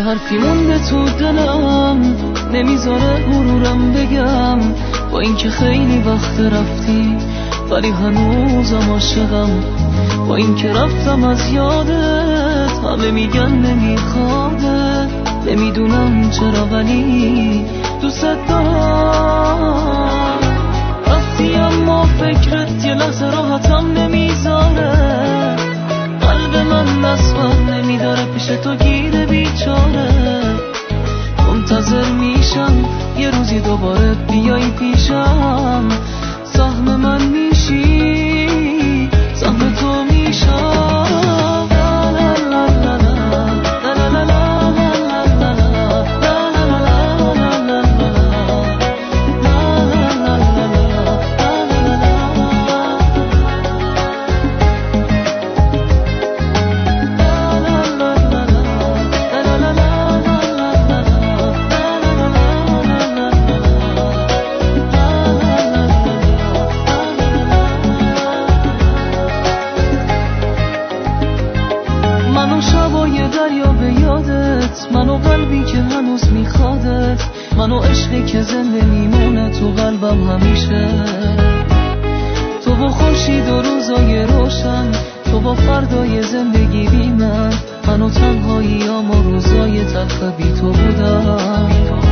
حرفی مونده تو دلم نمیذاره غرورم بگم، با اینکه خیلی وقت رفتی ولی هنوزم عاشقم، با اینکه رفتم از یادت همه میگن نمیخوادت، نمیدونم چرا ولی دوست دارم. رفتی اما فکرت یه لحظه راحتم نمیذاره، قلب من اصلا نمیداره پیش تو گیره بیچاره، منتظر میشم یه روزی دوباره بیای پیشم، سهم من میشی سهم تو میشم. منو قلبی که هنوز میخوادت، منو عشقی که زنده میمونه تو قلبم همیشه، تو با خورشید و روزای روشن، تو با فردای زندگی بی منو تنهاییام و روزای تلخ بی تو بودم.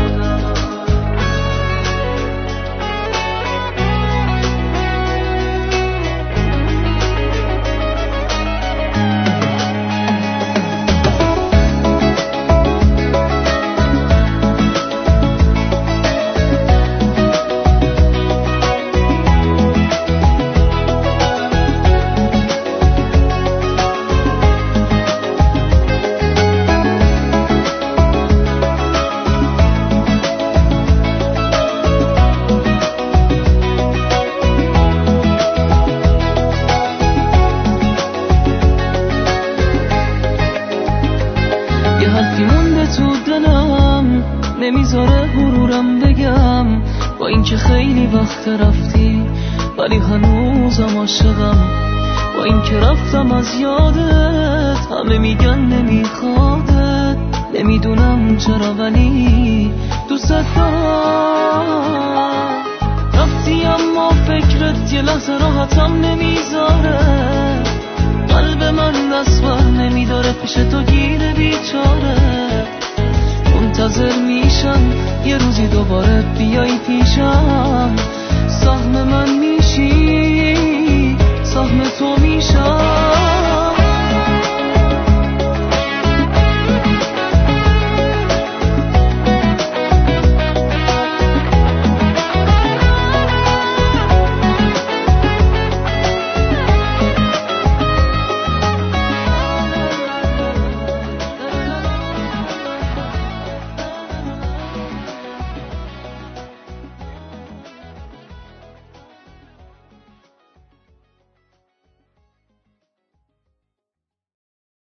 نمیذاره غرورم بگم، با اینکه خیلی وقت رفتی ولی هنوزم عاشقم، با اینکه رفتم از یادت همه میگن نمیخوادت، نمیدونم چرا ولی دوست دارم. رفتی اما فکرت یه لحظه راحتم نمیذاره، قلب من اصلا نمیداره پیش تو گیره بیچاره، منتظر میشم یه روزی دوباره بیای